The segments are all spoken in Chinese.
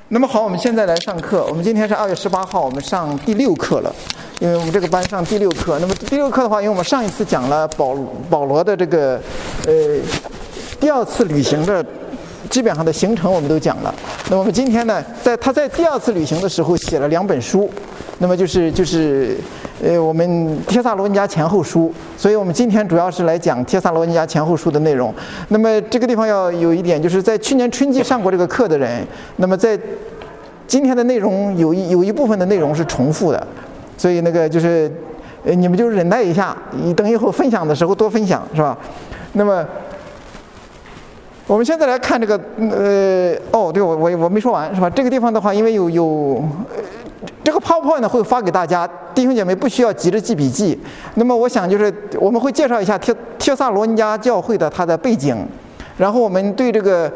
那么好，我们现在来上课。我们今天是2月18号，我们上第6课了。因为我们这个班上第6课。那么第6课的话，因为我们上一次讲了保罗的这个第2次旅行的基本上的行程我们都讲了。那么我们今天呢，他在第2次旅行的时候写了2本书，那么就是我们帖撒罗尼迦前后书，所以我们今天主要是来讲帖撒罗尼迦前后书的内容。那么这个地方要有一点，就是在去年春季上过这个课的人，那么在今天的内容有一部分的内容是重复的，所以那个就是你们就忍耐一下，等以后分享的时候多分享，是吧？那么我们现在来看这个对，我没说完，是吧？这个地方的话，因为有这个 PowerPoint 呢会发给大家，弟兄姐妹不需要急着记笔记。那么我想就是我们会介绍一下帖撒罗尼迦教会的它的背景，然后我们对这个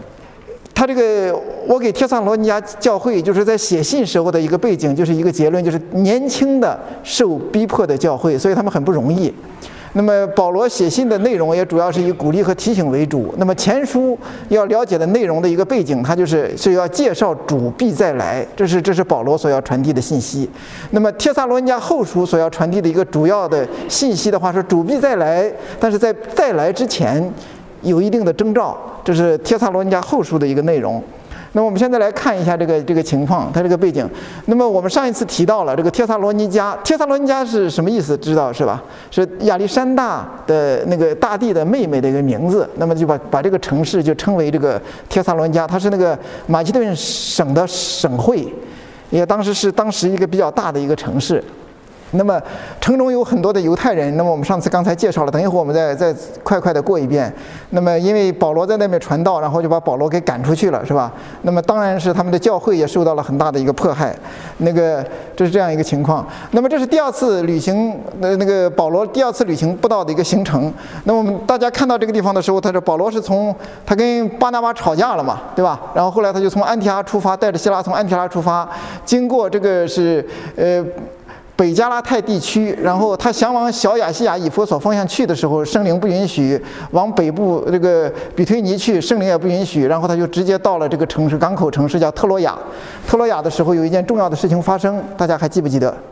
我给帖撒罗尼迦教会就是在写信时候的一个背景，就是一个结论，就是年轻的受逼迫的教会，所以他们很不容易。那么保罗写信的内容也主要是以鼓励和提醒为主。那么前书要了解的内容的一个背景，它是要介绍主必再来，这是保罗所要传递的信息。那么帖撒罗尼迦后书所要传递的一个主要的信息的话，是主必再来，但是在再来之前有一定的征兆，这是帖撒罗尼迦后书的一个内容。那么我们现在来看一下这个情况，它这个背景。那么我们上一次提到了这个帖撒罗尼迦是什么意思？知道是吧？是亚历山大的那个大帝的妹妹的一个名字。那么就把这个城市就称为这个帖撒罗尼迦，它是那个马其顿省的省会，也当时一个比较大的一个城市。那么城中有很多的犹太人，那么我们刚才介绍了，等一会儿我们再快的过一遍。那么因为保罗在那边传道，然后就把保罗给赶出去了，是吧？那么当然是他们的教会也受到了很大的一个迫害，这是这样一个情况。那么这是第2次旅行保罗第2次旅行布道的一个行程。那么我们大家看到这个地方的时候，保罗是他跟巴拿巴吵架了嘛，对吧？然后后来他就从安提阿出发，带着希拉从安提阿出发，经过这个是北加拉太地区，然后他想往小亚细亚以弗所方向去的时候，圣灵不允许；往北部这个比推尼去，圣灵也不允许。然后他就直接到了这个港口城市叫特罗亚。特罗亚的时候有一件重要的事情发生，大家还记不记得？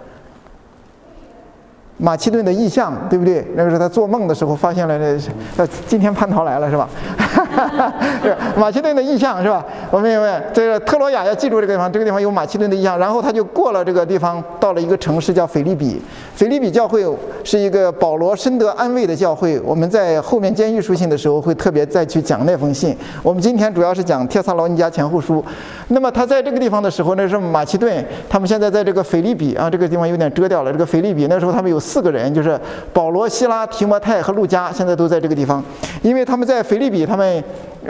马其顿的异象，对不对？那个是他做梦的时候发现了今天蟠桃来了，是吧？马其顿的异象，是吧？我们这个特罗亚要记住这个地方，这个地方有马其顿的异象。然后他就过了这个地方，到了一个城市叫腓立比。腓立比教会是一个保罗深得安慰的教会。我们在后面监狱书信的时候会特别再去讲那封信。我们今天主要是讲帖撒罗尼迦前后书。那么他在这个地方的时候，那是马其顿，他们现在在这个腓立比啊，这个地方有点遮掉了。这个腓立比那时候他们有4个人，就是保罗、希拉、提摩太和路加，现在都在这个地方。因为他们在腓立比，他们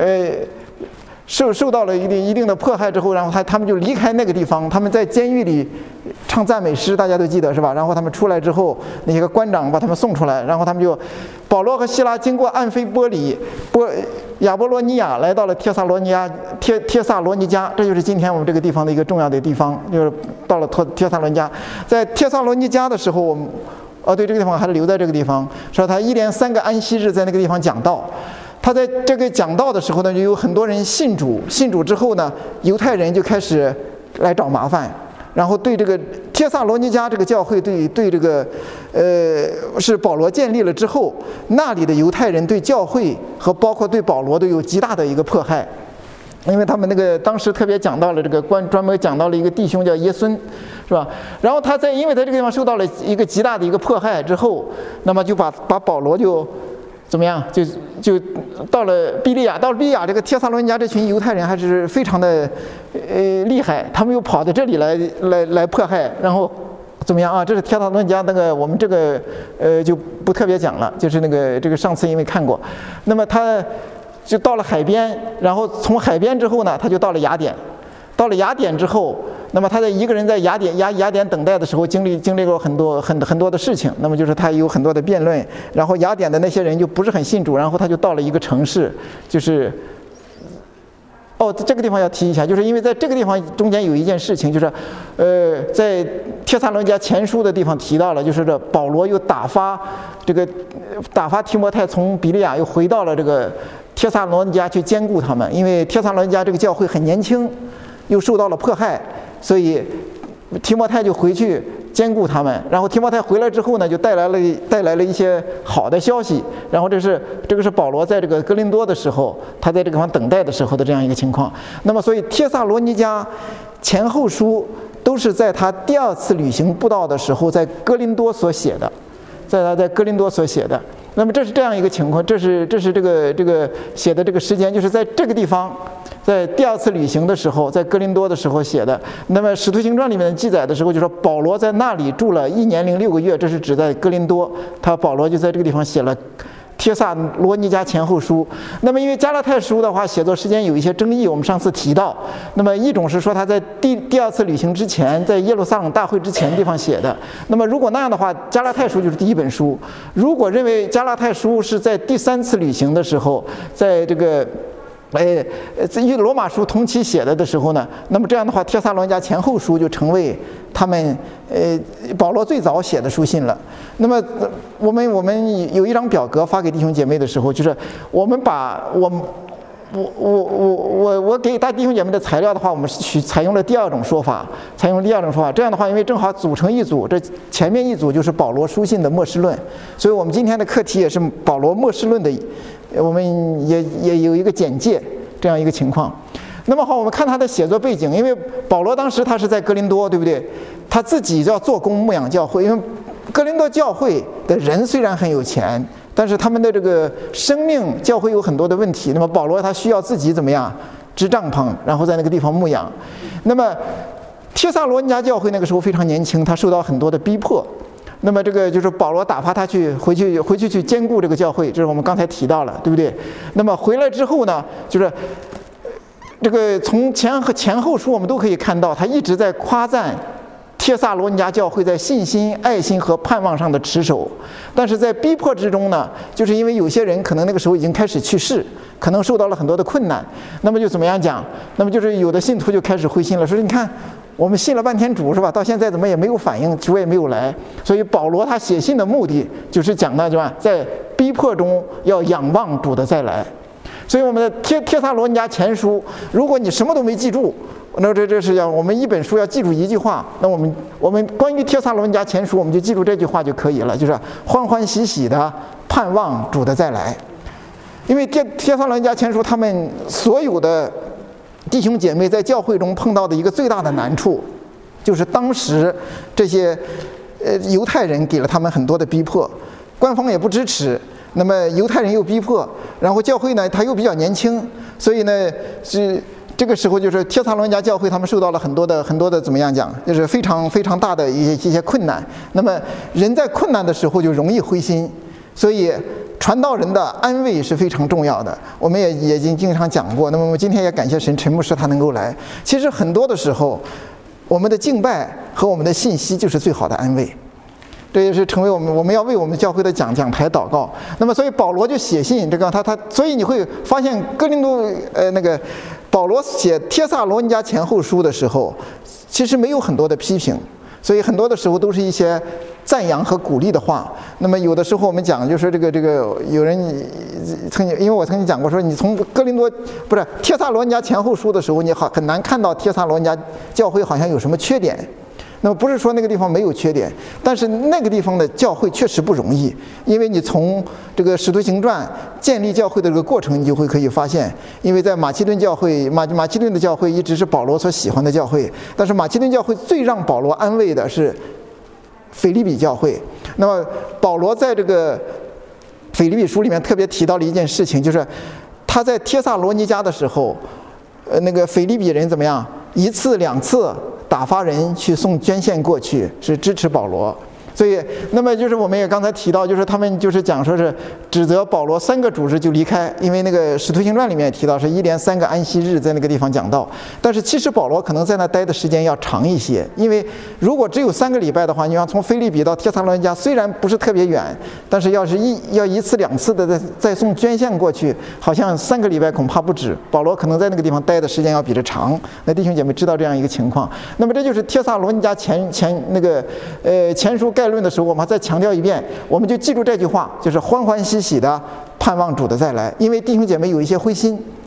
受到了一定的迫害之后，然后他们就离开那个地方，他们在监狱里唱赞美诗，大家都记得是吧？然后他们出来之后，那些个官长把他们送出来，然后他们保罗和希拉经过安菲波里、亚波罗尼亚，来到了帖撒罗尼迦，这就是今天我们这个地方的一个重要的地方，就是到了帖撒罗尼迦。在帖撒罗尼迦的时候，我们对，这个地方还是留在这个地方，说他1连3个安息日在那个地方讲道。他在这个讲道的时候呢，就有很多人信主之后呢，犹太人就开始来找麻烦，然后对这个帖撒罗尼迦这个教会对这个是保罗建立了之后，那里的犹太人对教会和包括对保罗都有极大的一个迫害。因为他们当时特别讲到了这个专门讲到了一个弟兄叫耶孙，是吧？然后因为在这个地方受到了一个极大的一个迫害之后，那么就把保罗就怎么样？就到了庇利亚，这个帖撒罗尼迦这群犹太人还是非常的厉害，他们又跑到这里来迫害，然后怎么样啊？这是帖撒罗尼迦我们这个就不特别讲了，就是这个上次因为看过，那么他就到了海边，然后从海边之后呢，他就到了雅典。到了雅典之后，那么他一个人在雅典等待的时候，经历过很多的事情。那么就是他有很多的辩论，然后雅典的那些人就不是很信主，然后他就到了一个城市，就是这个地方要提一下，就是因为在这个地方中间有一件事情，就是在帖撒罗尼迦前书的地方提到了，就是这保罗又打发提摩太从比利亚又回到了这个帖撒罗尼迦去兼顾他们，因为帖撒罗尼迦这个教会很年轻， 又受到了迫害，所以提摩太就回去兼顾他们。然后提摩太回来之后呢，就带来了一些好的消息。然后这个是保罗在这个哥林多的时候，他在这个地方等待的时候的这样一个情况。那么所以帖撒罗尼迦前后书都是在他第2次旅行布道的时候在哥林多所写的，在哥林多所写的。那么这是这样一个情况，这是这个写的这个时间，就是在这个地方，在第2次旅行的时候，在哥林多的时候写的。那么《使徒行传》里面记载的时候，就说保罗在那里住了1年零6个月，这是指在哥林多，保罗就在这个地方写了帖撒罗尼迦前后书。那么因为加拉太书的话写作时间有一些争议，我们上次提到。那么一种是说他在第2次旅行之前，在耶路撒冷大会之前地方写的。那么如果那样的话，加拉太书就是第1本书。如果认为加拉太书是在第3次旅行的时候，在这个与罗马书同期写的时候呢，那么这样的话，帖撒罗尼迦前后书就成为他们保罗最早写的书信了。那么我们有一张表格发给弟兄姐妹的时候，就是我们把我给大弟兄姐妹的材料的话，我们采用了第2种说法，这样的话，因为正好组成一组，这前面一组就是保罗书信的末世论，所以我们今天的课题也是保罗末世论的，我们也有一个简介这样一个情况。那么好，我们看他的写作背景，因为保罗当时他是在哥林多，对不对？他自己要做工牧养教会，因为哥林多教会的人虽然很有钱，但是他们的这个生命教会有很多的问题。那么保罗他需要自己怎么样支帐篷，然后在那个地方牧养。那么帖撒罗尼迦教会那个时候非常年轻，他受到很多的逼迫。那么这个就是保罗打发他回去去兼顾这个教会，这是我们刚才提到了，对不对？那么回来之后呢，就是这个从前后书我们都可以看到，他一直在夸赞帖撒罗尼迦教会在信心、爱心和盼望上的持守。但是在逼迫之中呢，就是因为有些人可能那个时候已经开始去世，可能受到了很多的困难，那么就怎么样讲？那么就是有的信徒就开始灰心了，说你看我们信了半天主是吧，到现在怎么也没有反应，主也没有来。所以保罗他写信的目的就是讲的，是吧，在逼迫中要仰望主的再来。所以我们的帖撒罗尼迦前书，如果你什么都没记住，那这是我们一本书要记住一句话。那我们关于帖撒罗尼迦前书，我们就记住这句话就可以了，就是欢欢喜喜的盼望主的再来。因为帖撒罗尼迦前书他们所有的弟兄姐妹在教会中碰到的一个最大的难处，就是当时这些犹太人给了他们很多的逼迫，官方也不支持，那么犹太人又逼迫，然后教会呢他又比较年轻，所以呢是这个时候就是帖撒罗尼迦教会他们受到了很多的怎么样讲，就是非常非常大的一些困难。那么人在困难的时候就容易灰心，所以传道人的安慰是非常重要的，我们也已经经常讲过。那么我们今天也感谢神，陈牧师他能够来。其实很多的时候，我们的敬拜和我们的信息就是最好的安慰，这也是成为我们要为我们教会的讲台祷告。那么所以保罗就写信，这个他所以你会发现哥林多那个保罗写帖撒罗尼迦前后书的时候，其实没有很多的批评，所以很多的时候都是一些赞扬和鼓励的话。那么有的时候我们讲就是这个有人因为我曾经讲过说，你从帖撒罗尼迦前后书的时候，你很难看到帖撒罗尼迦教会好像有什么缺点。那么不是说那个地方没有缺点，但是那个地方的教会确实不容易，因为你从这个使徒行传建立教会的这个过程，你就会可以发现，因为在马其顿教会，马其顿的教会一直是保罗所喜欢的教会，但是马其顿教会最让保罗安慰的是腓立比教会。那么保罗在这个腓立比书里面特别提到了一件事情，就是他在帖撒罗尼迦的时候，那个腓立比人怎么样，一次两次打发人去送捐献过去，是支持保罗。所以那么就是我们也刚才提到，就是他们就是讲说是指责保罗3个主日就离开，因为那个使徒行传里面也提到是1连3个安息日在那个地方讲到。但是其实保罗可能在那待的时间要长一些，因为如果只有3个礼拜的话，你像从腓立比到帖撒罗尼迦虽然不是特别远，但是要一次两次的再送捐献过去，好像3个礼拜恐怕不止，保罗可能在那个地方待的时间要比这长。那弟兄姐妹知道这样一个情况。那么这就是帖撒罗尼迦前书概论的时候，我们再强调一遍，我们就记住这句话，就是欢欢喜喜的盼望主的再来。因为弟兄姐妹有一些灰心，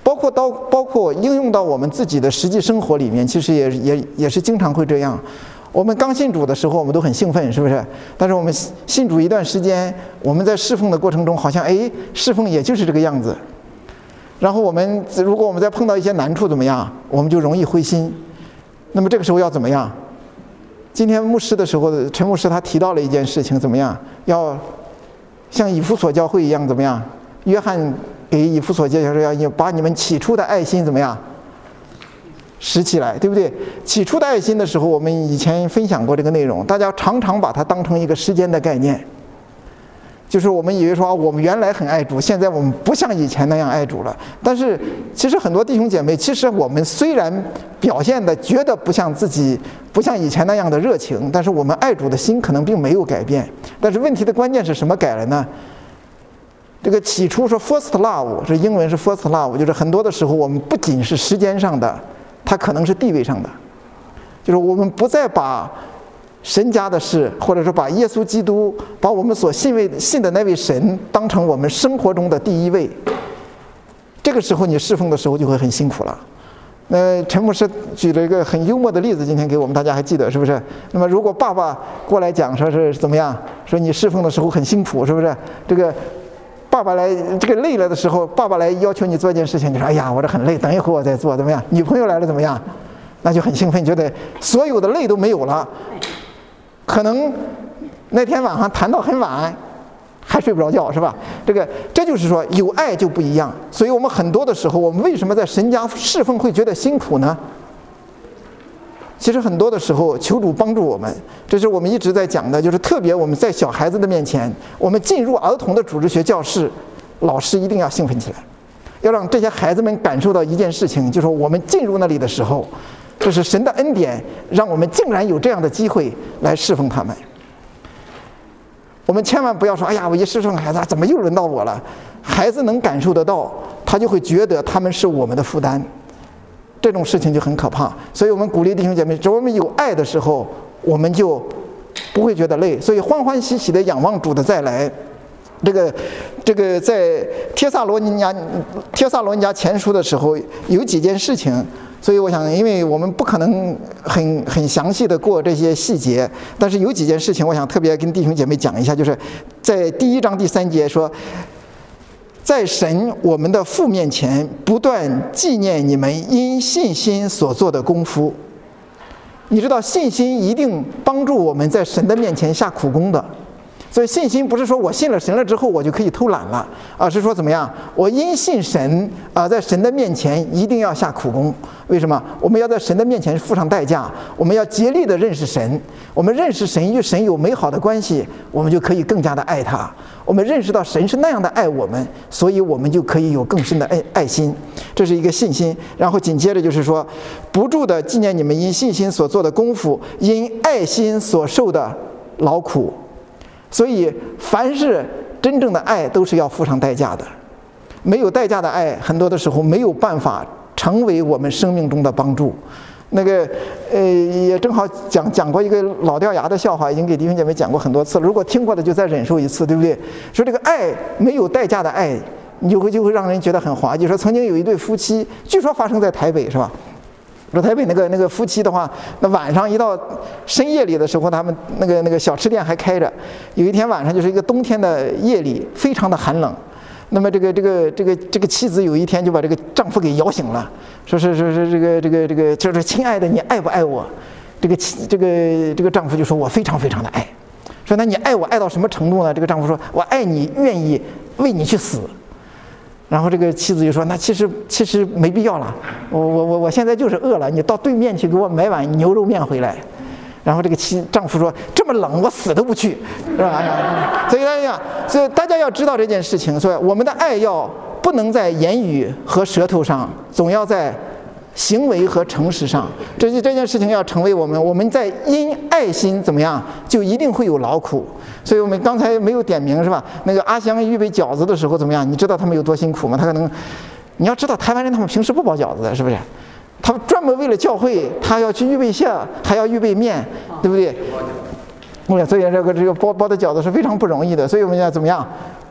包括应用到我们自己的实际生活里面，其实也是经常会这样。我们刚信主的时候，我们都很兴奋，是不是？但是我们信主一段时间，我们在侍奉的过程中，好像侍奉也就是这个样子。然后如果我们再碰到一些难处，怎么样？我们就容易灰心。那么这个时候要怎么样？今天牧师的时候，陈牧师他提到了一件事情，怎么样？要像以弗所教会一样，怎么样？约翰给以弗所教会说，要把你们起初的爱心怎么样？拾起来，对不对？起初的爱心的时候，我们以前分享过这个内容，大家常常把它当成一个时间的概念，就是我们以为说我们原来很爱主，现在我们不像以前那样爱主了。但是其实很多弟兄姐妹，其实我们虽然表现的觉得不像以前那样的热情，但是我们爱主的心可能并没有改变。但是问题的关键是什么改了呢？这个起初说 first love， 这英文是 first love， 就是很多的时候我们不仅是时间上的，它可能是地位上的，就是我们不再把神家的事，或者说把耶稣基督，把我们所信的那位神当成我们生活中的第一位。这个时候你侍奉的时候就会很辛苦了。陈牧师举了一个很幽默的例子，今天给我们大家还记得是不是？那么如果爸爸过来讲说是怎么样，说你侍奉的时候很辛苦，是不是？这个爸爸来这个累了的时候，爸爸来要求你做一件事情，你说哎呀我这很累，等一会儿我再做，怎么样？女朋友来了怎么样？那就很兴奋，觉得所有的累都没有了。可能那天晚上谈到很晚还睡不着觉，是吧？这就是说有爱就不一样。所以我们很多的时候，我们为什么在神家侍奉会觉得辛苦呢？其实很多的时候求主帮助我们，这是我们一直在讲的，就是特别我们在小孩子的面前，我们进入儿童的组织学教室，老师一定要兴奋起来，要让这些孩子们感受到一件事情，就是我们进入那里的时候，这是神的恩典，让我们竟然有这样的机会来侍奉他们。我们千万不要说哎呀我一侍奉孩子怎么又轮到我了，孩子能感受得到，他就会觉得他们是我们的负担，这种事情就很可怕。所以我们鼓励弟兄姐妹，只要我们有爱的时候，我们就不会觉得累，所以欢欢喜喜的仰望主的再来。这个在帖撒罗尼迦前书的时候有几件事情，所以我想因为我们不可能很详细的过这些细节，但是有几件事情我想特别跟弟兄姐妹讲一下，就是在第1章第3节说，在神我们的父面前不断纪念你们因信心所做的功夫。你知道信心一定帮助我们在神的面前下苦功的，所以信心不是说我信了神了之后我就可以偷懒了，而是说怎么样，我因信神在神的面前一定要下苦功。为什么？我们要在神的面前付上代价，我们要竭力的认识神，我们认识神与神有美好的关系，我们就可以更加的爱他。我们认识到神是那样的爱我们，所以我们就可以有更深的爱心，这是一个信心。然后紧接着就是说，不住的纪念你们因信心所做的功夫，因爱心所受的劳苦。所以凡是真正的爱都是要付上代价的，没有代价的爱很多的时候没有办法成为我们生命中的帮助。也正好讲过一个老掉牙的笑话，已经给弟兄姐妹讲过很多次了，如果听过的就再忍受一次，对不对？说这个爱没有代价的爱，你就会让人觉得很滑稽。说曾经有一对夫妻，据说发生在台北，是吧？说台北那个夫妻的话，那晚上一到深夜里的时候，他们那个小吃店还开着。有一天晚上就是一个冬天的夜里，非常的寒冷。那么这个妻子有一天就把这个丈夫给摇醒了，说是就是亲爱的，你爱不爱我？这个丈夫就说我非常非常的爱。说那你爱我爱到什么程度呢？这个丈夫说我爱你，愿意为你去死。然后这个妻子就说那其实没必要了，我现在就是饿了，你到对面去给我买碗牛肉面回来。然后这个丈夫说这么冷我死都不去，是吧？所以大家要知道这件事情，所以我们的爱要不能在言语和舌头上，总要在行为和诚实上。这件事情要成为我们在因爱心怎么样，就一定会有劳苦。所以我们刚才没有点名，是吧？那个阿香预备饺子的时候怎么样？你知道他们有多辛苦吗？他可能，你要知道台湾人他们平时不包饺子的，是不是？他们专门为了教会，他要去预备馅，还要预备面，对不对？所以这个包的饺子是非常不容易的。所以我们要怎么样？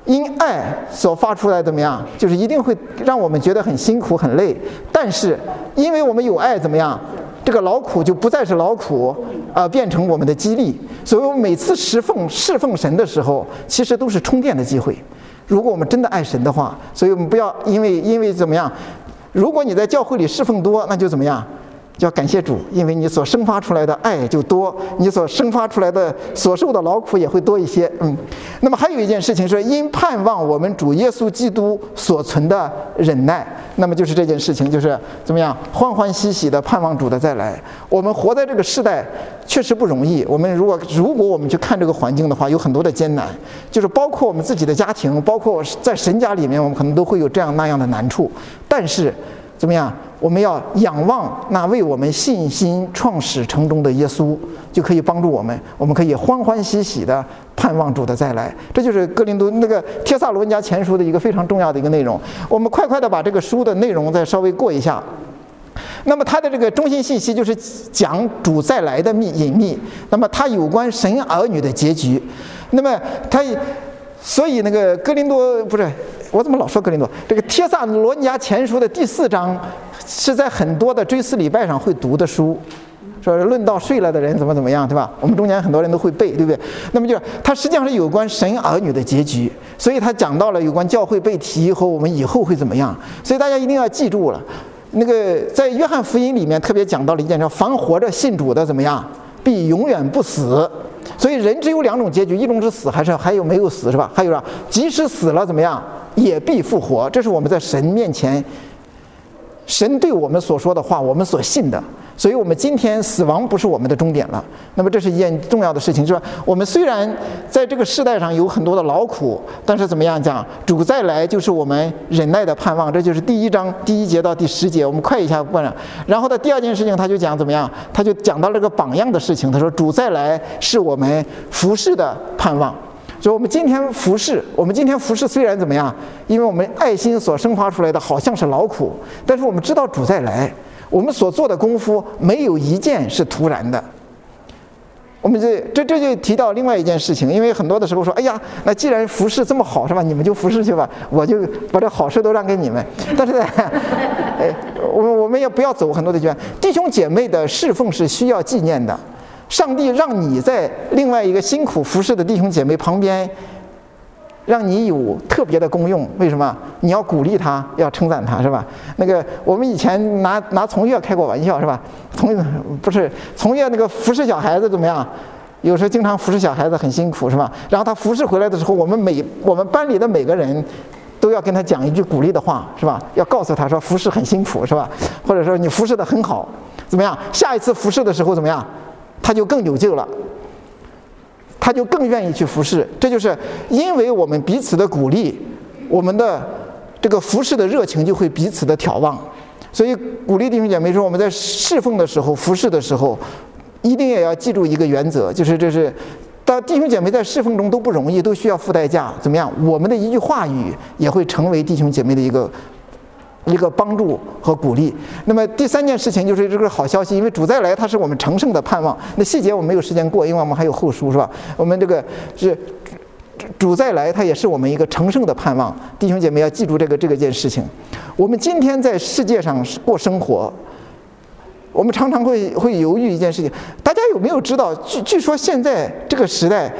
因爱所发出来怎么样，就是一定会让我们觉得很辛苦很累，但是因为我们有爱怎么样，这个劳苦就不再是劳苦，变成我们的激励。所以我们每次侍奉神的时候，其实都是充电的机会。如果我们真的爱神的话，所以我们不要因为怎么样，如果你在教会里侍奉多，那就怎么样，就要感谢主，因为你所生发出来的爱就多，你所生发出来的所受的劳苦也会多一些。那么还有一件事情是因盼望我们主耶稣基督所存的忍耐，那么就是这件事情，就是怎么样欢欢喜喜的盼望主的再来。我们活在这个时代确实不容易，我们如果我们去看这个环境的话，有很多的艰难，就是包括我们自己的家庭，包括在神家里面，我们可能都会有这样那样的难处，但是怎么样，我们要仰望那为我们信心创始成终的耶稣，就可以帮助我们可以欢欢喜喜的盼望主的再来。这就是哥林多那个帖撒罗尼迦前书的一个非常重要的一个内容。我们快快的把这个书的内容再稍微过一下。那么它的这个中心信息就是讲主再来的隐秘，那么它有关神儿女的结局。那么所以那个哥林多不是，我怎么老说哥林多？这个帖撒罗尼迦前书的第4章是在很多的追思礼拜上会读的书，说论到睡了的人怎么样，对吧？我们中间很多人都会背，对不对？那么它实际上是有关神儿女的结局，所以他讲到了有关教会被提和我们以后会怎么样，所以大家一定要记住了。那个在约翰福音里面特别讲到了一件事：凡活着信主的怎么样，必永远不死。所以人只有2种结局，一种是死，还有没有死，是吧？还有即使死了怎么样，也必复活。这是我们在神面前，神对我们所说的话，我们所信的。所以我们今天死亡不是我们的终点了。那么这是一件重要的事情，就是我们虽然在这个世代上有很多的劳苦，但是怎么样讲，主再来就是我们忍耐的盼望。这就是第1章第1节到第10节，我们快一下过来。然后的第2件事情，他就讲怎么样，他就讲到这个榜样的事情。他说主再来是我们服事的盼望。所以我们今天服事虽然怎么样，因为我们爱心所生发出来的好像是劳苦，但是我们知道主再来，我们所做的功夫没有一件是徒然的。我们这就提到另外一件事情，因为很多的时候说，哎呀，那既然服事这么好，是吧？你们就服事去吧，我就把这好事都让给你们。但是呢，我们也不要走很多的圈。弟兄姐妹的侍奉是需要纪念的。上帝让你在另外一个辛苦服侍的弟兄姐妹旁边，让你有特别的功用。为什么？你要鼓励他，要称赞他，是吧？那个我们以前拿从业开过玩笑，是吧？从业那个服侍小孩子怎么样？有时候经常服侍小孩子很辛苦，是吧？然后他服侍回来的时候，我们班里的每个人都要跟他讲一句鼓励的话，是吧？要告诉他说服侍很辛苦，是吧？或者说你服侍的很好，怎么样？下一次服侍的时候怎么样？他就更有救了，他就更愿意去服侍。这就是因为我们彼此的鼓励，我们的这个服侍的热情就会彼此的眺望。所以鼓励弟兄姐妹说，我们在侍奉的时候、服侍的时候，一定也要记住一个原则，就是当弟兄姐妹在侍奉中都不容易，都需要付代价。怎么样？我们的一句话语也会成为弟兄姐妹的一个帮助和鼓励。那么第3件事情就是这个好消息，因为主再来，它是我们成圣的盼望。那细节我们没有时间过，因为我们还有后书，是吧？我们这个是主再来，它也是我们一个成圣的盼望。弟兄姐妹要记住这件事情。我们今天在世界上过生活，我们常常会犹豫一件事情。大家有没有知道？据说现在这个时代，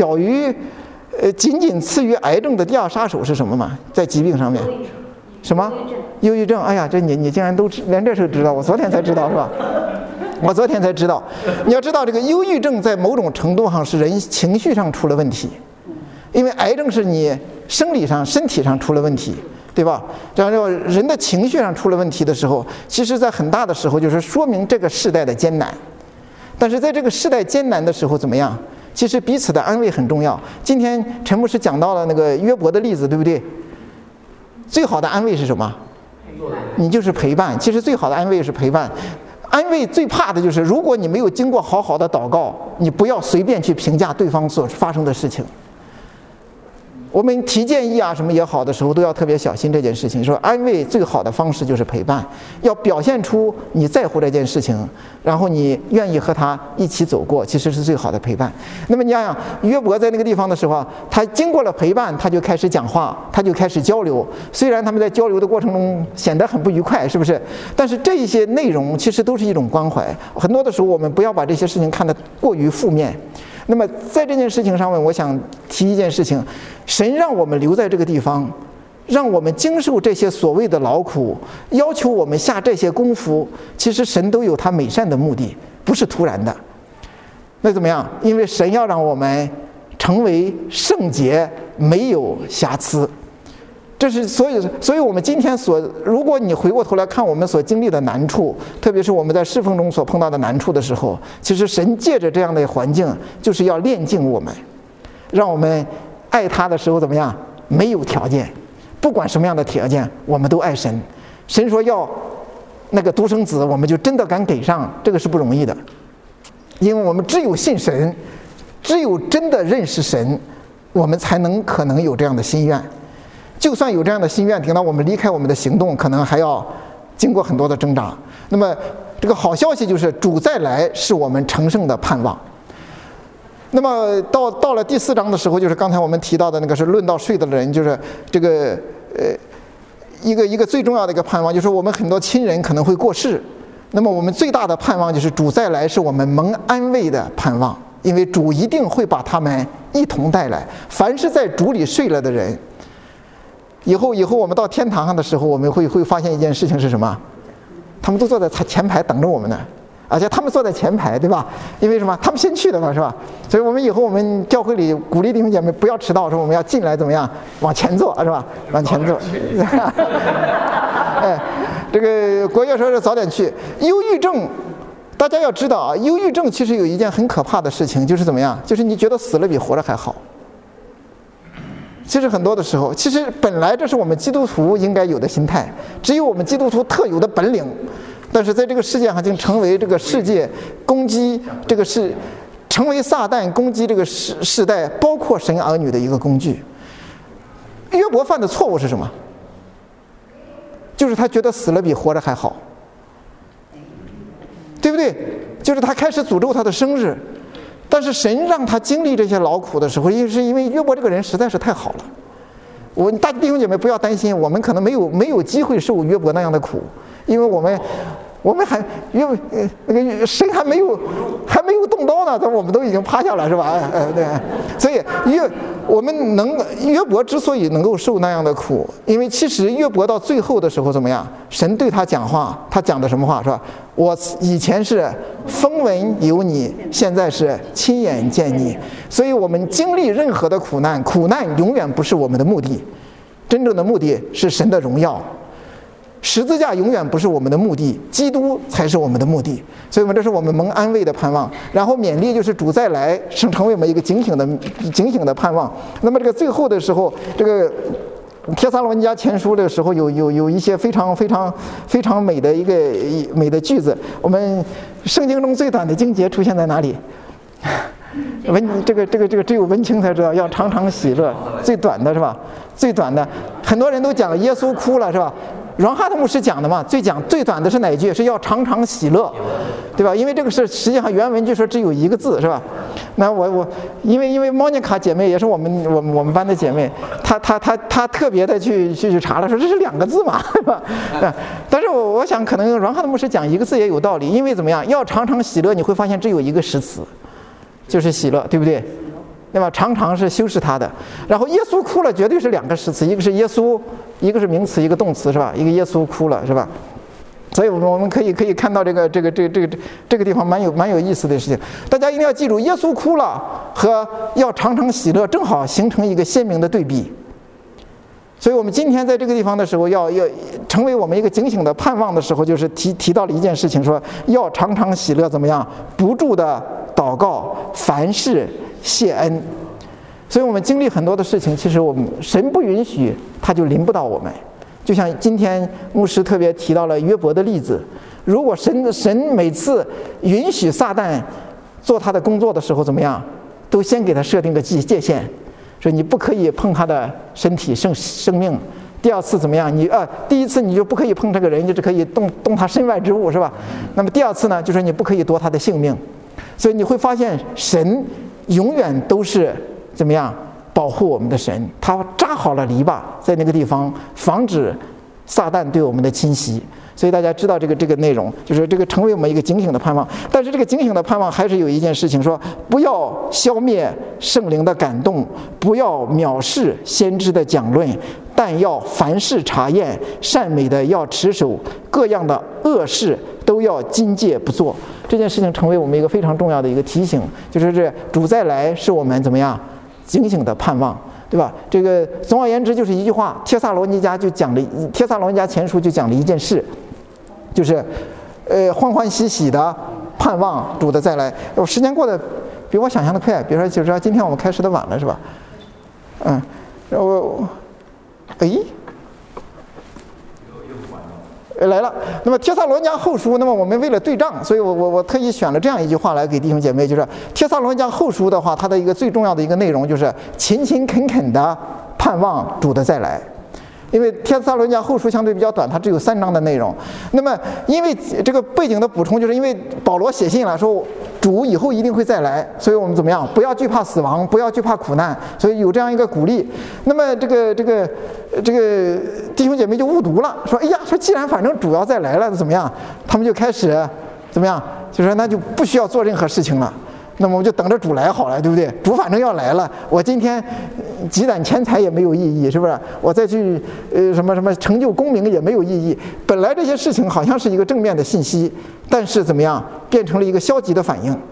仅次于癌症的第2杀手是什么嘛？在疾病上面。什么？忧郁症？哎呀，这你竟然连这事知道？我昨天才知道，是吧？我昨天才知道。你要知道，这个忧郁症在某种程度上是人情绪上出了问题，因为癌症是你生理上、身体上出了问题，对吧？然后人的情绪上出了问题的时候，其实在很大的时候就是说明这个世代的艰难。但是在这个世代艰难的时候怎么样？其实彼此的安慰很重要。今天陈牧师讲到了那个约伯的例子，对不对？最好的安慰是什么？你就是陪伴。其实最好的安慰是陪伴。安慰最怕的就是，如果你没有经过好好的祷告，你不要随便去评价对方所发生的事情。 我们提建议啊什么也好的时候，都要特别小心这件事情。说安慰最好的方式就是陪伴，要表现出你在乎这件事情，然后你愿意和他一起走过，其实是最好的陪伴。那么你想想，约伯在那个地方的时候啊，他经过了陪伴，他就开始讲话，他就开始交流。虽然他们在交流的过程中显得很不愉快，是不是？但是这一些内容其实都是一种关怀。很多的时候，我们不要把这些事情看得过于负面。那么在这件事情上面，我想提一件事情：神让我们留在这个地方，让我们经受这些所谓的劳苦，要求我们下这些功夫，其实神都有他美善的目的，不是突然的。那怎么样？因为神要让我们成为圣洁，没有瑕疵。这是所以我们今天如果你回过头来看我们所经历的难处，特别是我们在侍奉中所碰到的难处的时候，其实神借着这样的环境，就是要炼净我们，让我们爱他的时候怎么样？没有条件，不管什么样的条件，我们都爱神。神说要那个独生子，我们就真的敢给上，这个是不容易的，因为我们只有信神，只有真的认识神，我们才可能有这样的心愿。就算有这样的心愿，等到我们离开我们的行动，可能还要经过很多的挣扎。那么这个好消息就是主再来是我们成圣的盼望。那么到了第4章的时候，就是刚才我们提到的那个是论到睡的人，就是这个一个最重要的一个盼望，就是我们很多亲人可能会过世。那么我们最大的盼望就是主再来是我们蒙安慰的盼望，因为主一定会把他们一同带来。凡是在主里睡了的人，以后我们到天堂上的时候，我们会发现一件事情是什么？他们都坐在前排等着我们呢，而且他们坐在前排，对吧？因为什么？他们先去的嘛，是吧？所以我们以后我们教会里鼓励弟兄姐妹不要迟到，说我们要进来怎么样？往前坐，是吧？往前坐。哎，这个国学说是早点去。忧郁症，大家要知道啊，忧郁症其实有一件很可怕的事情，就是怎么样？就是你觉得死了比活着还好。其实很多的时候，其实本来这是我们基督徒应该有的心态，只有我们基督徒特有的本领。但是在这个世界上，竟成为这个世界攻击这个成为撒旦攻击这个世代，包括神儿女的一个工具。约伯犯的错误是什么？就是他觉得死了比活着还好，对不对？就是他开始诅咒他的生日。但是神让他经历这些劳苦的时候，是因为约伯这个人实在是太好了。大弟兄姐妹不要担心，我们可能没有机会受约伯那样的苦，因为我们还那个神还没有动刀呢，我们都已经趴下了，是吧？对。所以约伯之所以能够受那样的苦，因为其实约伯到最后的时候怎么样？神对他讲话，他讲的什么话？是吧？我以前是风闻有你，现在是亲眼见你。所以我们经历任何的苦难永远不是我们的目的，真正的目的是神的荣耀。十字架永远不是我们的目的，基督才是我们的目的。所以这是我们蒙安慰的盼望。然后勉励就是主再来，成为我们一个警醒的盼望。那么这个最后的时候，这个帖撒罗尼迦前书的时候有一些非常美的一个美的句子。我们圣经中最短的经节出现在哪里？这个只有文青才知道，要常常喜乐。最短的是吧？最短的，很多人都讲耶稣哭了，是吧？阮哈特牧师讲的嘛，最短的是哪一句？是要常常喜乐，对吧？因为这个是实际上原文就说只有一个字，是吧？那我因为莫妮卡姐妹也是我们班的姐妹，她特别的去查了，说这是2个字嘛，是吧？但是我想可能阮哈特牧师讲1个字也有道理，因为怎么样？要常常喜乐，你会发现只有一个实词，就是喜乐，对不对？对吧？常常是修饰它的。然后耶稣哭了，绝对是2个实词，一个是耶稣，一个是名词，一个动词，是吧？一个耶稣哭了，是吧？所以我们可以看到这个地方蛮有意思的事情。大家一定要记住，耶稣哭了和要常常喜乐，正好形成一个鲜明的对比。所以我们今天在这个地方的时候，要成为我们一个警醒的盼望的时候，就是提到了一件事情，说要常常喜乐，怎么样？不住的祷告，凡事谢恩。所以我们经历很多的事情，其实神不允许，他就临不到我们。就像今天牧师特别提到了约伯的例子，如果神每次允许撒旦做他的工作的时候，怎么样？都先给他设定个界限， 说你不可以碰他的身体生命。第二次怎么样？第一次你就不可以碰这个人，你只可以动他身外之物，是吧？那么第二次呢，就是你不可以夺他的性命。所以你会发现，神永远都是怎么样保护我们的神？他扎好了篱笆在那个地方，防止撒旦对我们的侵袭。所以大家知道这个内容，就是这个成为我们一个警醒的盼望。但是这个警醒的盼望还是有一件事情说，不要消灭圣灵的感动，不要藐视先知的讲论，但要凡事查验，善美的要持守，各样的恶事都要禁戒不做。这件事情成为我们一个非常重要的一个提醒，就是这主再来是我们怎么样警醒的盼望，对吧？这个总而言之就是一句话，帖撒罗尼迦前书就讲了一件事，就是欢欢喜喜的盼望主的再来。时间过得比我想象的快，比如说就知道今天我们开始的晚了，是吧？来了。那么帖撒罗尼迦后书，那么我们为了对仗，所以我特意选了这样一句话来给弟兄姐妹，就是帖撒罗尼迦后书的话，它的一个最重要的一个内容就是勤勤恳恳的盼望主的再来。因为帖撒罗尼迦后书相对比较短，它只有3章的内容。那么因为这个背景的补充，就是因为保罗写信了，说主以后一定会再来，所以我们怎么样？不要惧怕死亡，不要惧怕苦难，所以有这样一个鼓励。那么这个弟兄姐妹就误读了，说哎呀，说既然反正主要再来了，怎么样？他们就开始怎么样？就说那就不需要做任何事情了。那么我们就等着主来好了，对不对？主反正要来了，我今天积攒钱财也没有意义，是不是？我再去什么成就功名也没有意义。本来这些事情好像是一个正面的信息，但是怎么样变成了一个消极的反应，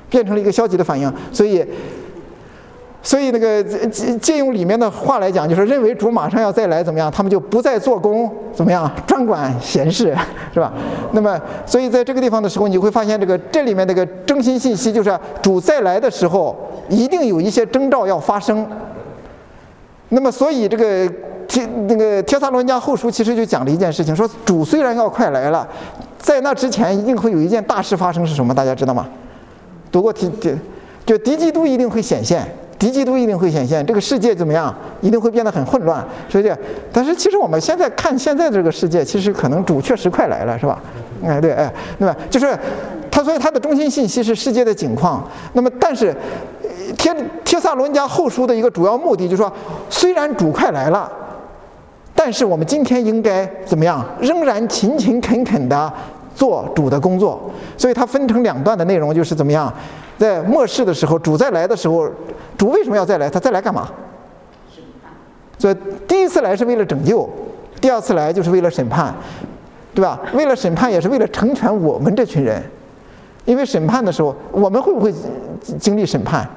所以那个借用里面的话来讲，就是认为主马上要再来，怎么样？他们就不再做工，怎么样？专管闲事，是吧？那么，所以在这个地方的时候，你会发现这里面这个中心信息就是主再来的时候，一定有一些征兆要发生。那么，所以这个帖撒罗尼迦后书其实就讲了一件事情，说主虽然要快来了，在那之前一定会有一件大事发生，是什么？大家知道吗？读过就敌基督一定会显现。这个世界怎么样？一定会变得很混乱，所以但是其实我们现在看现在这个世界，其实可能主确实快来了，是吧？对吧？就是所以它的中心信息是世界的景况。那么，但是帖撒罗尼迦后书的一个主要目的就是说，虽然主快来了，但是我们今天应该怎么样？仍然勤勤恳恳的做主的工作。所以它分成2段的内容，就是怎么样？在末世的时候，主再来的时候，主为什么要再来？他再来干嘛？所以第一次来是为了拯救，第二次来就是为了审判，对吧？为了审判也是为了成全我们这群人。因为审判的时候，我们会不会经历审判？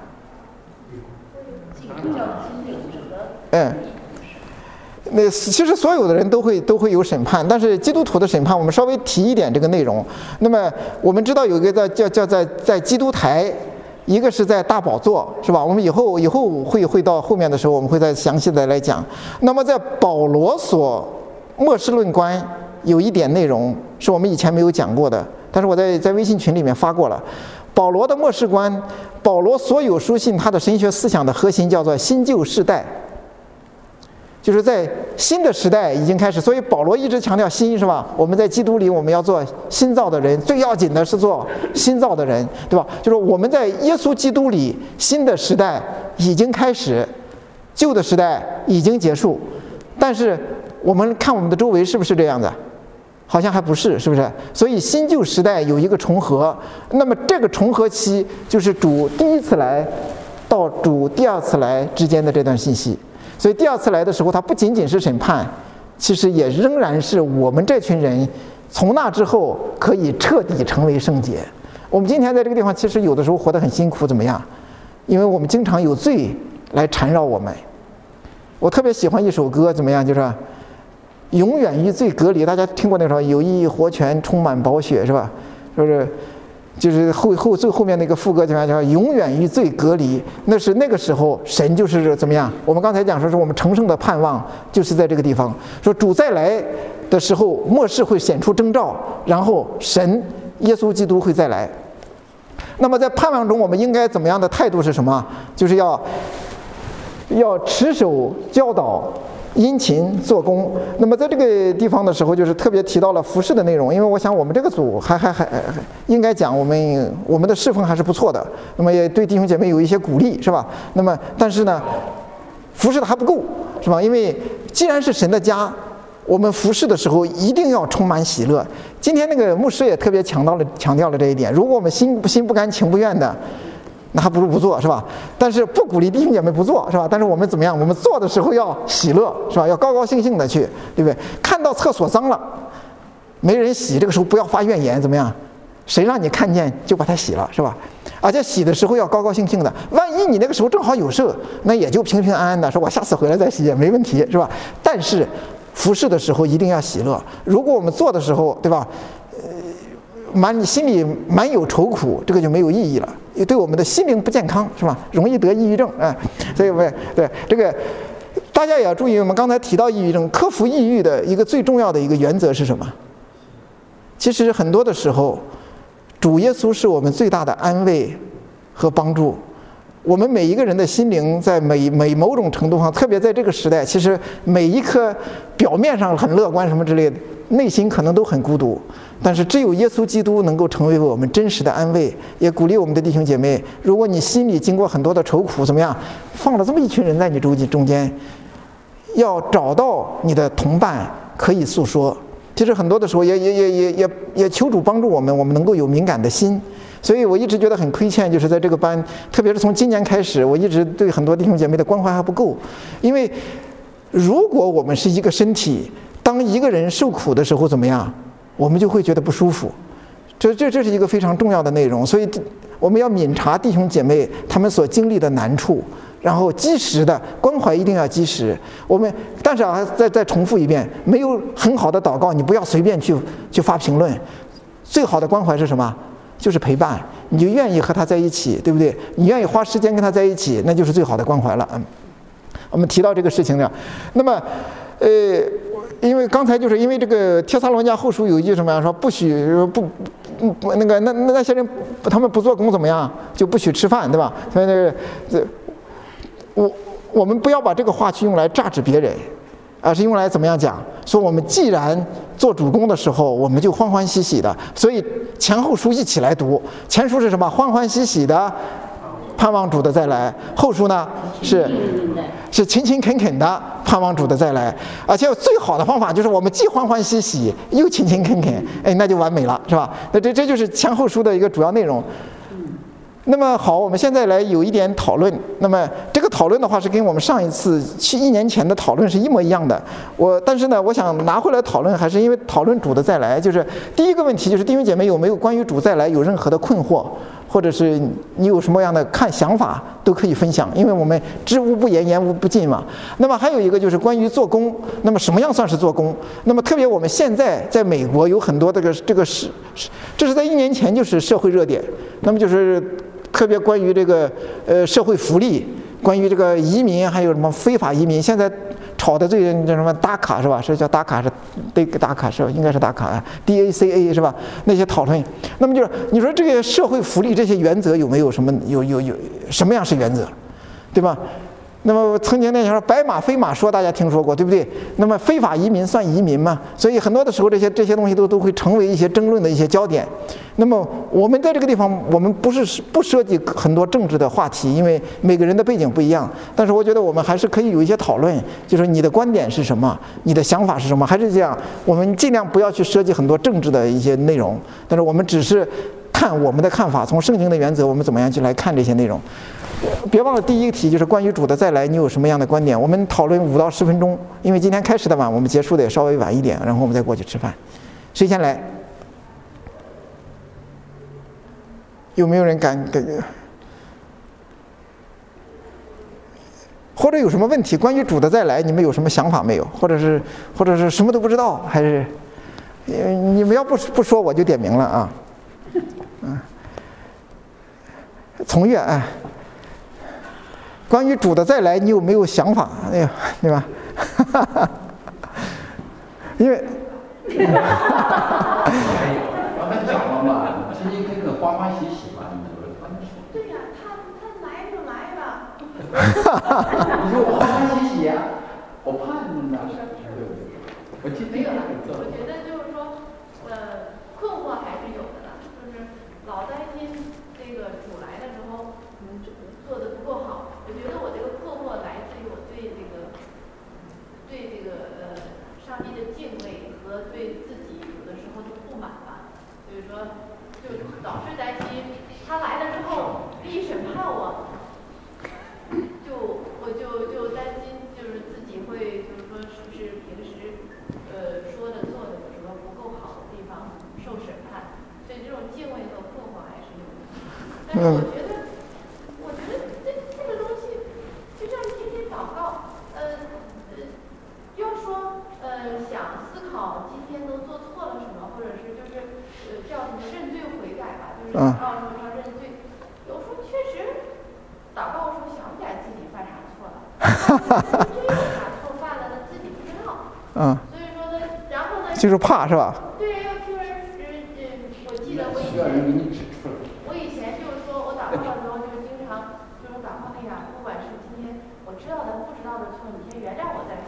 那其实所有的人都会有审判，但是基督徒的审判，我们稍微提一点这个内容。那么我们知道有一个叫在基督台，一个是在大宝座，是吧？我们以后会到后面的时候，我们会再详细的来讲。那么在保罗所末世论观有一点内容是我们以前没有讲过的，但是我在微信群里面发过了。保罗的末世观，保罗所有书信他的神学思想的核心叫做新旧世代。就是在新的时代已经开始，所以保罗一直强调新，是吧？我们在基督里，我们要做新造的人，最要紧的是做新造的人，对吧？就是我们在耶稣基督里，新的时代已经开始，旧的时代已经结束。但是我们看我们的周围是不是这样的？好像还不是，是不是？所以新旧时代有一个重合，那么这个重合期就是主第一次来到主第二次来之间的这段信息。所以第二次来的时候，它不仅仅是审判，其实也仍然是我们这群人从那之后可以彻底成为圣洁。我们今天在这个地方，其实有的时候活得很辛苦，怎么样？因为我们经常有罪来缠绕我们。我特别喜欢一首歌，怎么样？就是永远与罪隔离。大家听过那首有意义活泉充满宝血，是吧？就是最后面那个副歌叫永远与罪隔离，那是那个时候神就是怎么样？我们刚才讲说是我们成圣的盼望，就是在这个地方说主再来的时候，末世会显出征兆，然后神耶稣基督会再来。那么在盼望中，我们应该怎么样的态度是什么？就是要要持守教导，殷勤做工。那么在这个地方的时候，就是特别提到了服饰的内容，因为我想我们这个组还应该讲我们的侍奉还是不错的，那么也对弟兄姐妹有一些鼓励，是吧？那么但是呢，服侍的还不够，是吧？因为既然是神的家，我们服侍的时候一定要充满喜乐。今天那个牧师也特别强调了这一点。如果我们心不甘情不愿的，那还不如不做，是吧？但是不鼓励弟兄姐妹不做，是吧？但是我们怎么样？我们做的时候要喜乐，是吧？要高高兴兴的去，对不对？看到厕所脏了，没人洗，这个时候不要发怨言，怎么样？谁让你看见就把它洗了，是吧？而且洗的时候要高高兴兴的。万一你那个时候正好有事，那也就平平安安的，说我下次回来再洗也没问题，是吧？但是服侍的时候一定要喜乐。如果我们做的时候，对吧？心里满有愁苦，这个就没有意义了，也对我们的心灵不健康，是吧？容易得抑郁症，所以对这个大家也要注意。我们刚才提到抑郁症，克服抑郁的一个最重要的一个原则是什么？其实很多的时候，主耶稣是我们最大的安慰和帮助。我们每一个人的心灵在某种程度上，特别在这个时代，其实每一颗表面上很乐观什么之类的，内心可能都很孤独。但是只有耶稣基督能够成为我们真实的安慰，也鼓励我们的弟兄姐妹，如果你心里经过很多的愁苦，怎么样，放了这么一群人在你中间，要找到你的同伴可以诉说。其实很多的时候也求主帮助我们能够有敏感的心。所以我一直觉得很亏欠，就是在这个班，特别是从今年开始，我一直对很多弟兄姐妹的关怀还不够。因为如果我们是一个身体，当一个人受苦的时候怎么样，我们就会觉得不舒服。这是一个非常重要的内容。所以我们要敏察弟兄姐妹他们所经历的难处，然后及时的关怀一定要及时。但是再重复一遍，没有很好的祷告，你不要随便去发评论。最好的关怀是什么？就是陪伴，你就愿意和他在一起，对不对？你愿意花时间跟他在一起，那就是最好的关怀了。我们提到这个事情呢，那么因为刚才就是因为这个帖撒罗尼迦后书有一句什么呀？说不许那些人他们不做工怎么样，就不许吃饭，对吧？所以我们不要把这个话去用来榨制别人，而是用来怎么样讲？说我们既然做主工的时候，我们就欢欢喜喜的。所以前后书一起来读，前书是什么？欢欢喜喜的盼望主的再来，后书呢是勤勤恳恳的盼望主的再来。而且最好的方法就是我们既欢欢喜喜又勤勤恳恳，那就完美了，是吧？那这就是前后书的一个主要内容。那么好，我们现在来有一点讨论。那么这个讨论的话是跟我们上一次1年前的讨论是一模一样的。但是呢，我想拿回来讨论，还是因为讨论主的再来。就是第一个问题，就是弟兄姐妹有没有关于主再来有任何的困惑，或者是你有什么样的想法都可以分享，因为我们知无不言，言无不尽嘛。那么还有一个就是关于做工，那么什么样算是做工？那么特别我们现在在美国有很多这是在1年前就是社会热点，那么就是特别关于这个社会福利，关于这个移民，还有什么非法移民，现在炒的最叫什么达卡是吧？是叫达卡是对达卡是吧？应该是达卡啊 ，DACA 是吧？那些讨论，那么就是你说这个社会福利这些原则有没有什么有什么样是原则，对吧？那么曾经那时候白马非马说大家听说过，对不对？那么非法移民算移民吗？所以很多的时候这些东西都会成为一些争论的一些焦点。那么我们在这个地方，我们不涉及很多政治的话题，因为每个人的背景不一样。但是我觉得我们还是可以有一些讨论，就是你的观点是什么，你的想法是什么，还是这样，我们尽量不要去涉及很多政治的一些内容。但是我们只是看我们的看法，从圣经的原则，我们怎么样去来看这些内容。别忘了第一个题就是关于主的再来，你有什么样的观点？我们讨论5到10分钟，因为今天开始的晚，我们结束的也稍微晚一点，然后我们再过去吃饭。谁先来？有没有人敢？或者有什么问题？关于主的再来，你们有什么想法没有？或者是什么都不知道？还是你们要不说我就点名了啊？从业关于主的再来，你有没有想法？对吧？因为刚才讲了嘛，勤勤恳恳，欢欢喜喜嘛，你们说。 对呀，他来就来了。 你说我欢欢喜喜啊，我怕你呢。我今天没有了。我觉得就是说，困惑还是有的了，就是老担心这个主来的时候，做的不够好。我觉得我这个困惑来自于我对这个上帝的敬畏和对自己有的时候的不满吧。所以说，就老是担心他来了之后一审判我，我就担心就是自己会就是说是不是平时说的做的有什么不够好的地方受审判，所以这种敬畏和困惑还是有的。但是我觉得这个东西就像天天祷告，要说想思考今天都做错了什么，或者是就是叫什么认罪悔改吧，就是祷告说要认罪。有时候确实祷告说想不起来自己犯啥错了，真有啥错犯了呢，自己不知道。所以说呢，然后呢， 就是怕是吧？ 对，要听人我记得我以前就是说我祷告的时候就经常就是祷告那样，不管是今天我知道的不知道的错，你先原谅我再说。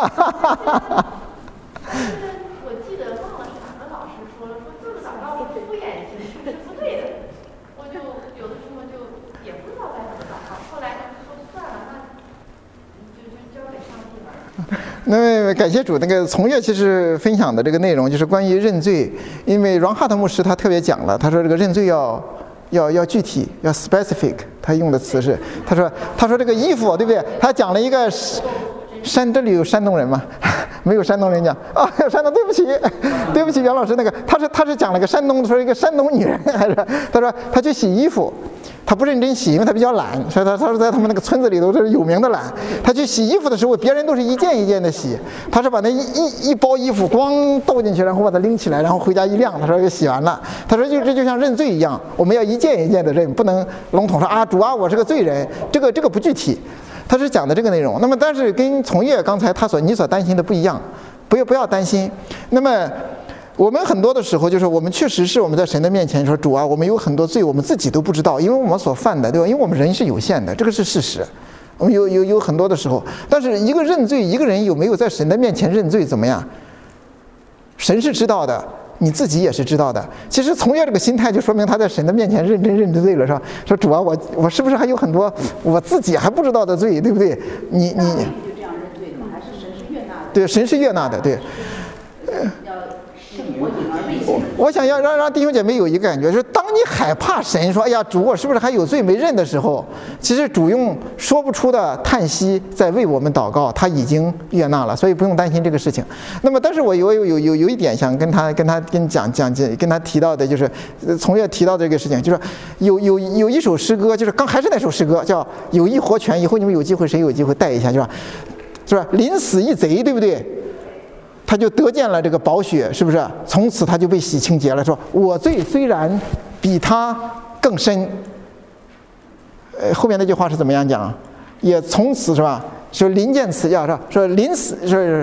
但是我记得忘了是哪个老师说这个祷告是敷衍形式是不对的，我就有的时候就也不知道该怎么祷告，后来就说算了，那就交给上帝吧。 那感谢主，那个从业其实分享的这个内容就是关于认罪，因为阮哈特牧师他特别讲了，他说这个认罪要具体，要 specific， 他用的词是，他说这个衣服对不对？他讲了一个这里有山东人吗？没有山东人讲啊，有山东，对不起，袁老师，那个他是讲了个山东，说一个山东女人，还是他说他去洗衣服。他不认真洗，因为他比较懒，所以他说在他们那个村子里头是有名的懒。他去洗衣服的时候，别人都是一件一件的洗，他是把那一包衣服光倒进去，然后把它拎起来，然后回家一晾，他说就洗完了。他说这就像认罪一样，我们要一件一件的认，不能笼统说啊主啊我是个罪人，这个不具体。他是讲的这个内容。那么但是跟从业刚才你所担心的不一样，不要担心。那么我们很多的时候就是我们确实是我们在神的面前说主啊，我们有很多罪我们自己都不知道，因为我们所犯的，对吧？因为我们人是有限的，这个是事实。我们有很多的时候，但是一个认罪，一个人有没有在神的面前认罪怎么样？神是知道的，你自己也是知道的。其实从业这个心态就说明他在神的面前认罪了，是吧？说主啊，我是不是还有很多我自己还不知道的罪，对不对？你就这样认罪的吗？还是神是悦纳的？ 对，神是悦纳的，对。我想要让弟兄姐妹有一个感觉，就是当你害怕神说哎呀主我是不是还有罪没认的时候，其实主用说不出的叹息在为我们祷告，他已经悦纳了，所以不用担心这个事情。那么但是我有一点想跟你讲跟他提到的，就是从业提到的这个事情，就是有一首诗歌，就是还是那首诗歌叫有义活泉，以后你们有机会谁有机会带一下，是吧？临死一贼，对不对？他就得见了这个宝血，是不是？从此他就被洗清洁了，说我罪虽然比他更深。后面那句话是怎么样讲？也从此是吧？说临见此要说临死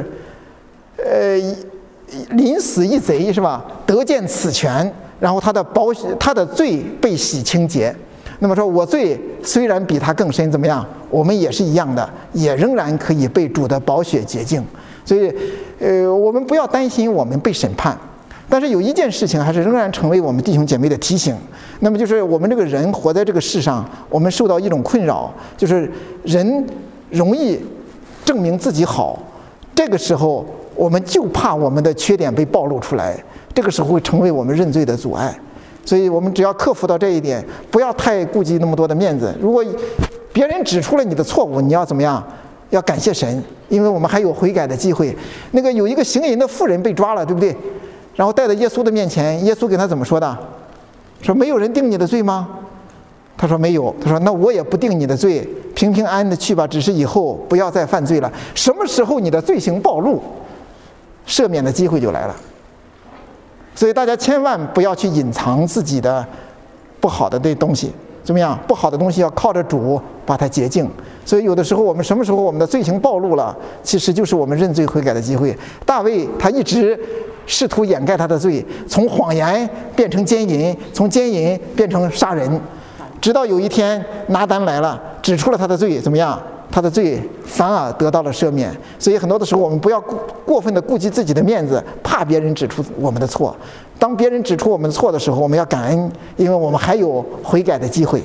临死一贼是吧？得见此泉，然后他的罪被洗清洁。那么说我罪虽然比他更深，怎么样？我们也是一样的，也仍然可以被主的宝血洁净。所以我们不要担心我们被审判，但是有一件事情还是仍然成为我们弟兄姐妹的提醒，那么就是我们这个人活在这个世上，我们受到一种困扰，就是人容易证明自己好，这个时候我们就怕我们的缺点被暴露出来，这个时候会成为我们认罪的阻碍。所以我们只要克服到这一点，不要太顾及那么多的面子。如果别人指出了你的错误，你要怎么样？要感谢神，因为我们还有悔改的机会。那个有一个行淫的妇人被抓了，对不对？然后带到耶稣的面前，耶稣给他怎么说的？说没有人定你的罪吗？他说没有。他说那我也不定你的罪，平平安安的去吧，只是以后不要再犯罪了。什么时候你的罪行暴露，赦免的机会就来了。所以大家千万不要去隐藏自己的不好的东西，怎么样？不好的东西要靠着主把它洁净。所以有的时候我们什么时候我们的罪行暴露了，其实就是我们认罪悔改的机会。大卫他一直试图掩盖他的罪，从谎言变成奸淫，从奸淫变成杀人，直到有一天拿单来了， 指出了他的罪，怎么样？他的罪反而得到了赦免。所以很多的时候，我们不要过分的顾及自己的面子，怕别人指出我们的错。当别人指出我们的错的时候，我们要感恩，因为我们还有悔改的机会。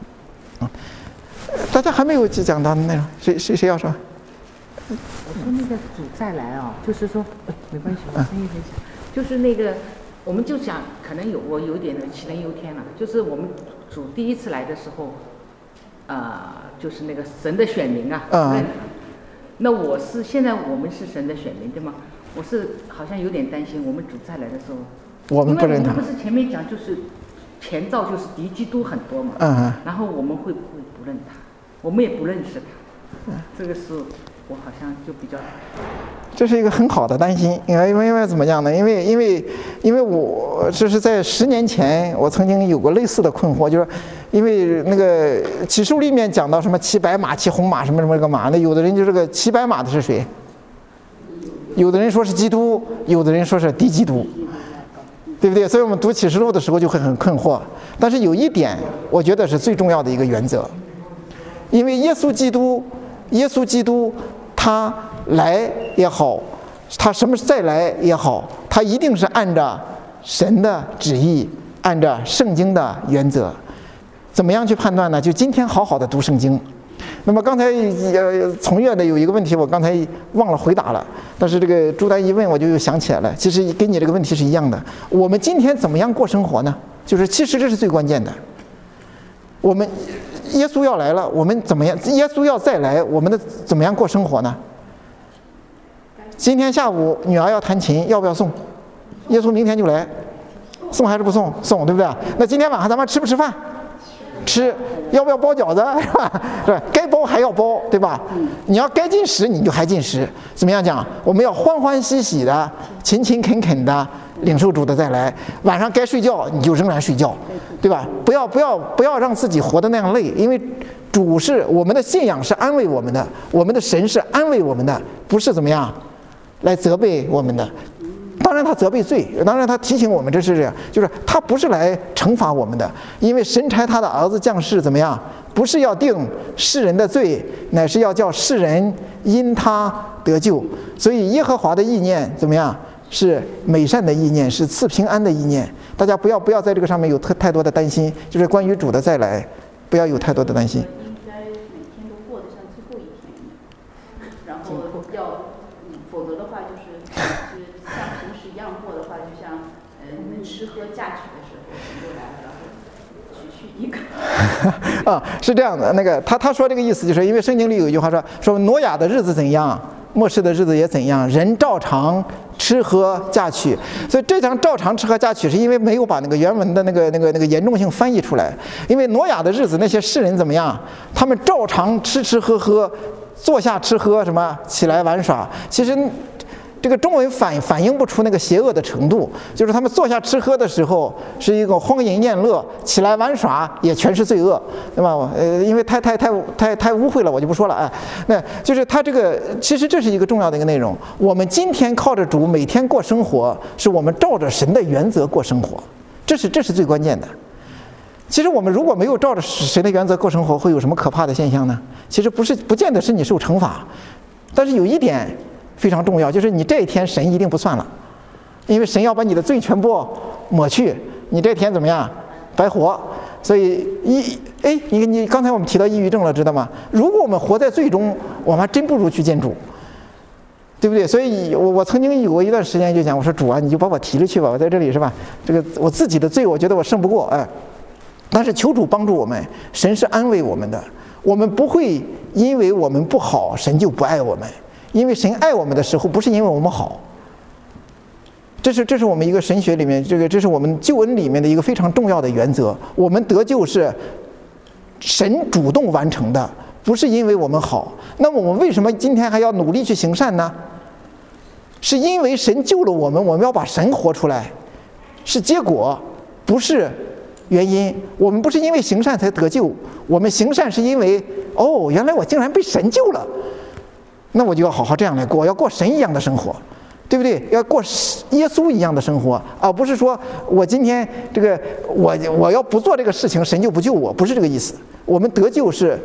大家还没有讲到的内容，谁要说？ 我说那个主再来啊，就是说，没关系，我声音很小，就是那个，我们就讲，可能我有点杞人忧天了，就是我们主第一次来的时候，就是那个神的选民啊，那现在我们是神的选民对吗？我是好像有点担心，我们主再来的时候， 我们不认他。 因为我们不是前面讲就是前兆就是敌基督很多嘛，然后我们会不会不认他？我们也不认识他，这个是我好像就比较。 这是一个很好的担心，因为怎么样呢？因为我这是在10年前，我曾经有过类似的困惑，就是因为那个启示录里面讲到什么骑白马、骑红马什么什么这个马，那有的人就这个骑白马的是谁？有的人说是基督，有的人说是敌基督，对不对？所以我们读启示录的时候就会很困惑。但是有一点，我觉得是最重要的一个原则，因为耶稣基督他来也好，他什么再来也好，他一定是按照神的旨意，按照圣经的原则。怎么样去判断呢？就今天好好的读圣经。那么刚才从业的有一个问题，我刚才忘了回答了，但是这个朱丹一问，我就又想起来了。其实跟你这个问题是一样的。我们今天怎么样过生活呢？其实这是最关键的。我们耶稣要来了，我们怎么样？耶稣要再来，我们的怎么样过生活呢？今天下午女儿要弹琴，要不要送？耶稣明天就来，送还是不送？送，对不对？那今天晚上咱们吃不吃饭？吃。要不要包饺子？是吧？是吧？该包还要包，对吧？你要该进食，你就还进食。怎么样讲？我们要欢欢喜喜的、勤勤恳恳的领受主的再来。晚上该睡觉，你就仍然睡觉，对吧？不要让自己活得那样累，因为主是我们的信仰是安慰我们的，我们的神是安慰我们的，不是怎么样来责备我们的。当然他责备罪，当然他提醒我们，这是这样，就是他不是来惩罚我们的，因为神差他的儿子降世怎么样？不是要定世人的罪，乃是要叫世人因他得救。所以耶和华的意念怎么样？是美善的意念，是赐平安的意念。大家不要在这个上面有太多的担心，就是关于主的再来，不要有太多的担心。 应该每天都过得像最后一天，然后否则的话就是像平时一样过的话，就像你们吃喝嫁娶的时候，神就来了，然后娶一个。 是这样的。那个他说这个意思，就是因为圣经里有一句话说挪亚的日子怎样，末世的日子也怎样，人照常吃喝嫁娶。所以这张照常吃喝嫁娶，是因为没有把那个原文的那个严重性翻译出来。因为挪亚的日子，那些世人怎么样？他们照常吃喝喝，坐下吃喝，什么起来玩耍。其实这个中文反映不出那个邪恶的程度，就是他们坐下吃喝的时候是一个荒淫宴乐，起来玩耍也全是罪恶，对吧？因为太污秽了，我就不说了啊。那就是他这个，其实这是一个重要的一个内容。我们今天靠着主每天过生活，是我们照着神的原则过生活，这是最关键的。其实我们如果没有照着神的原则过生活，会有什么可怕的现象呢？其实不见得是你受惩罚，但是有一点非常重要，就是你这一天神一定不算了，因为神要把你的罪全部抹去，你这天怎么样？白活。所以你刚才我们提到抑郁症了，知道吗？如果我们活在罪中，我们还真不如去见主，对不对？所以我曾经有过一段时间就讲，我说主啊，你就把我提了去吧，我在这里是吧？这个我自己的罪，我觉得我胜不过，但是求主帮助我们，神是安慰我们的，我们不会因为我们不好，神就不爱我们。因为神爱我们的时候，不是因为我们好，这是我们一个神学里面，这是我们救恩里面的一个非常重要的原则。我们得救是神主动完成的，不是因为我们好。那么我们为什么今天还要努力去行善呢？是因为神救了我们，我们要把神活出来，是结果，不是原因。我们不是因为行善才得救，我们行善是因为原来我竟然被神救了。那我就要好好这样来过，要过神一样的生活，对不对？要过耶稣一样的生活，而不是说我今天我要不做这个事情，神就不救我，不是这个意思。我们得救是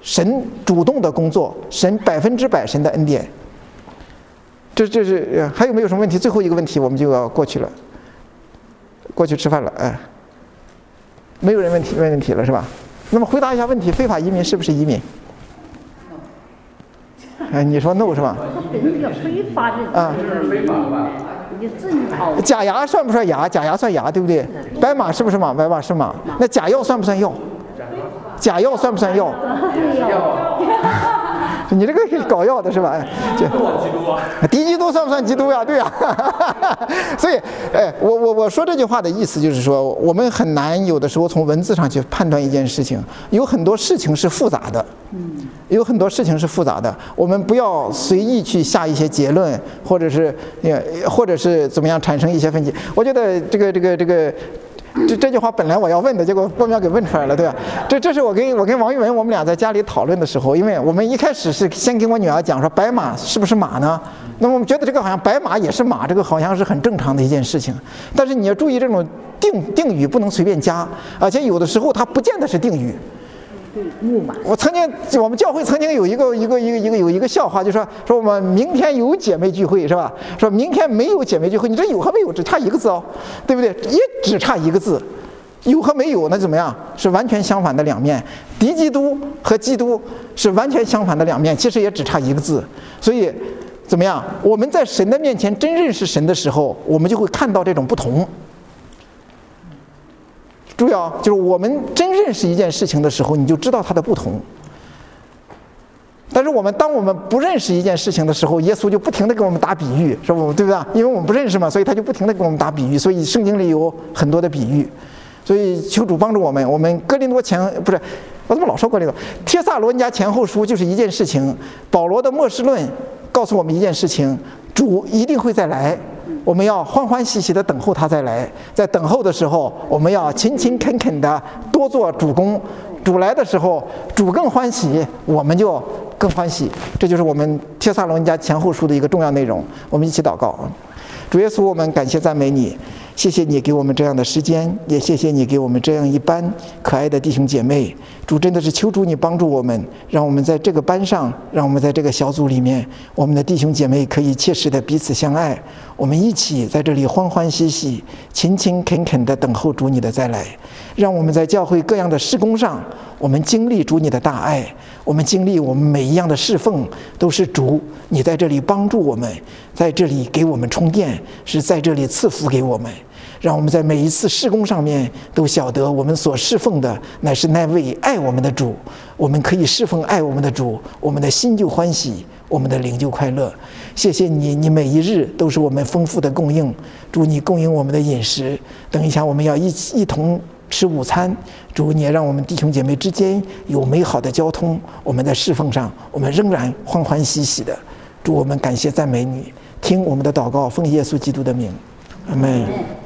神主动的工作，神100%神的恩典。这是还有没有什么问题？最后一个问题我们就要过去了，过去吃饭了。哎，没有人问问题了是吧？那么回答一下问题：非法移民是不是移民？哎，你说 no 是吧？ 本叫非法的啊， 是非法吧？ 你正好假牙算不算牙？假牙算牙，对不对？白马是不是马？白马是马。那假药算不算药？假药算不算药？你这个是搞药的是吧？哎，敌基督算不算基督呀？对呀。所以，哎，我说这句话的意思就是说，我们很难有的时候从文字上去判断一件事情，有很多事情是复杂的。有很多事情是复杂的，我们不要随意去下一些结论，或者是怎么样产生一些分歧。我觉得这句话本来我要问的，结果波苗给问出来了，对吧？这是我跟王玉文我们俩在家里讨论的时候，因为我们一开始是先跟我女儿讲说白马是不是马呢？那么我们觉得这个好像白马也是马，这个好像是很正常的一件事情。但是你要注意这种定语不能随便加，而且有的时候它不见得是定语。 木马。 我们教会曾经有一个笑话，就说我们明天有姐妹聚会是吧？说明天没有姐妹聚会，你这有和没有只差一个字哦，对不对？也只差一个字，有和没有那怎么样？是完全相反的两面。敌基督和基督是完全相反的两面，其实也只差一个字。所以怎么样？我们在神的面前真认识神的时候，我们就会看到这种不同。注意啊，就是我们真认识一件事情的时候，你就知道它的不同。但是当我们不认识一件事情的时候，耶稣就不停地给我们打比喻，是不对不对？因为我们不认识嘛，所以他就不停地给我们打比喻。所以圣经里有很多的比喻。所以求主帮助我们。我们哥林多不是，我怎么老说哥林多？帖撒罗尼迦前后书就是一件事情。保罗的末世论告诉我们一件事情：主一定会再来。我们要欢欢喜喜地等候他再来，在等候的时候，我们要勤勤恳恳地多做主工。主来的时候，主更欢喜，我们就更欢喜。这就是我们帖撒罗尼迦前后书的一个重要内容。我们一起祷告。主耶稣，我们感谢赞美你，谢谢你给我们这样的时间，也谢谢你给我们这样一班可爱的弟兄姐妹。主，真的是求主你帮助我们，让我们在这个班上，让我们在这个小组里面，我们的弟兄姐妹可以切实的彼此相爱，我们一起在这里欢欢喜喜、勤勤恳恳的等候主你的再来。让我们在教会各样的事工上，我们经历主你的大爱，我们经历我们每一样的侍奉都是主你在这里帮助我们，在这里给我们充电，是在这里赐福给我们。让我们在每一次事工上面都晓得我们所侍奉的乃是那位爱我们的主，我们可以侍奉爱我们的主，我们的心就欢喜，我们的灵就快乐。谢谢你，你每一日都是我们丰富的供应，主你供应我们的饮食。等一下我们要一同吃午餐，主你也让我们弟兄姐妹之间有美好的交通，我们在侍奉上我们仍然欢欢喜喜的。主，我们感谢赞美你，听我们的祷告，奉耶稣基督的名，阿们。